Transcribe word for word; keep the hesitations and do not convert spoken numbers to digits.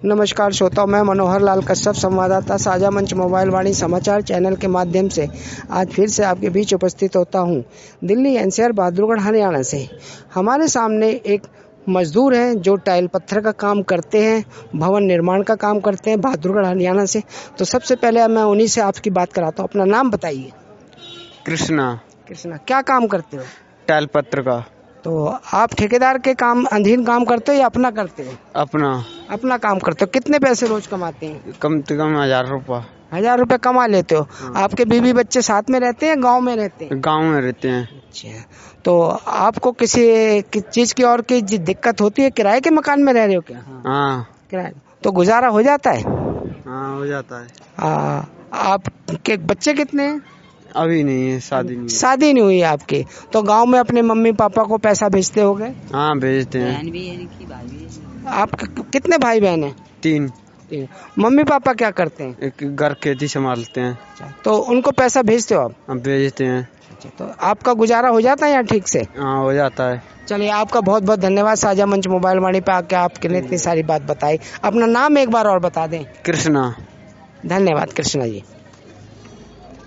नमस्कार श्रोताओं, मैं मनोहर लाल कश्यप, संवाददाता साझा मंच मोबाइल वाणी समाचार चैनल के माध्यम से आज फिर से आपके बीच उपस्थित होता हूं। दिल्ली एनसीआर बहादुरगढ़ हरियाणा से हमारे सामने एक मजदूर हैं जो टाइल पत्थर का काम करते हैं, भवन निर्माण का काम करते हैं बहादुरगढ़ हरियाणा से। तो सबसे पहले मैं उन्हीं से आपकी बात कराता हूँ। अपना नाम बताइए। कृष्णा। कृष्णा, क्या काम करते हो? टाइल पत्र का। तो आप ठेकेदार के काम अधीन काम करते हो या अपना करते हो? अपना अपना काम करते हो। कितने पैसे रोज कमाते हैं? कम से कम हजार रुपया। हजार रुपए कमा लेते हो। हाँ। आपके बीवी बच्चे साथ में रहते हैं, गांव में रहते हैं? गांव में रहते हैं। अच्छा, तो आपको किसी किस चीज की और की दिक्कत होती है? किराए के मकान में रह रहे हो क्या? हाँ। किराए, तो गुजारा हो जाता है? हाँ, हो जाता है। आ, आप के बच्चे कितने हैं? अभी नहीं है, शादी नहीं है। शादी नहीं हुई है आपकी, तो गांव में अपने मम्मी पापा को पैसा भेजते होगे? हाँ, भेजते हैं। बहन भी है कि भाई भी है? आप कितने भाई बहन हैं? तीन। तीन। मम्मी पापा क्या करते हैं? एक घर खेती संभालते हैं। अच्छा, तो उनको पैसा भेजते हो आप? हम भेजते हैं। अच्छा, तो आपका गुजारा हो जाता है यहाँ ठीक से? हाँ, हो जाता है। चलिए, आपका बहुत बहुत धन्यवाद साझा मंच मोबाइल वाणी पे आके आपने इतनी सारी बात बताई। अपना नाम एक बार और बता दें। कृष्णा। धन्यवाद कृष्णा जी।